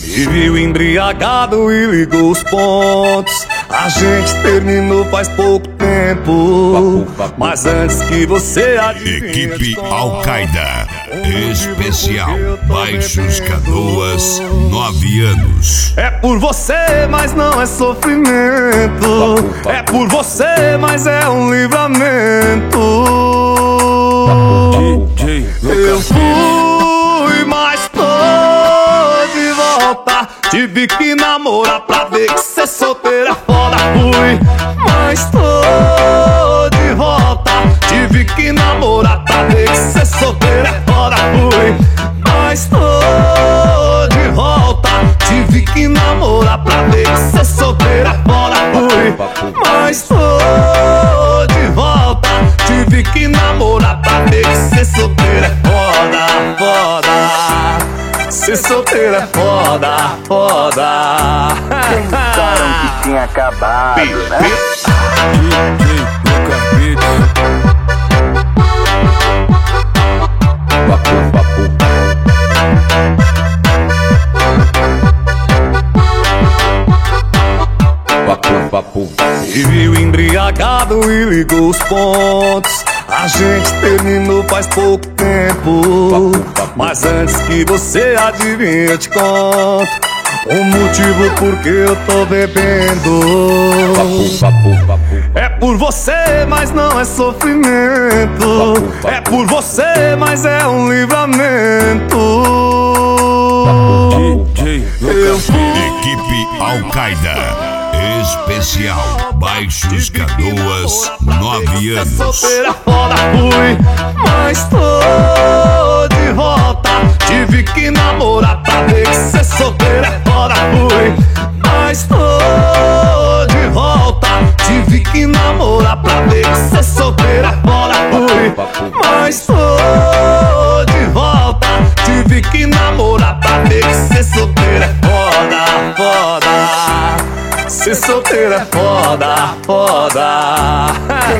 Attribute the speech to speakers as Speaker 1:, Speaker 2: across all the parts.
Speaker 1: E viu embriagado e ligou os pontos. A gente terminou faz pouco tempo, mas antes que você adivinhe,
Speaker 2: Equipe Al-Qaeda Especial Baixos Canoas, 9 anos.
Speaker 1: é por você, mas não é sofrimento. É por você, mas é um livramento. Eu fui, mas tô de volta. Tive que namorar pra ver que ser solteira é foda. Fui, mas tô de volta. Tive que namorar pra ver que ser solteira é foda. Fui, mas tô de volta. Tive que namorar pra ver que ser solteira é foda. Fui, mas tô de volta. Tive que namorar pra ver que ser solteira é foda, foda. Ser solteira é foda, foda.
Speaker 3: Pensaram que tinha acabado, né?
Speaker 1: E viu embriagado e ligou os pontos. A gente terminou faz pouco tempo, mas antes que você adivinhe eu te conto o motivo por que eu tô bebendo. É por você, mas não é sofrimento. É por você, mas é um livramento. Eu fui,
Speaker 2: Equipe Al-Qaeda Especial Baixos Canoas, 9 anos.
Speaker 1: solteira foda, fui, mas tô de volta. Tive que namorar pra ver que ser solteira é foda. Fui, mas tô de volta. Tive que namorar pra ver que ser solteira é foda. Fui, mas tô de volta. Tive que namorar pra ver que ser solteira é foda, foda. Ser solteira é foda, foda.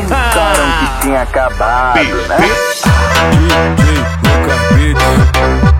Speaker 3: Pensaram que tinha acabado, né?
Speaker 1: Nunca vi.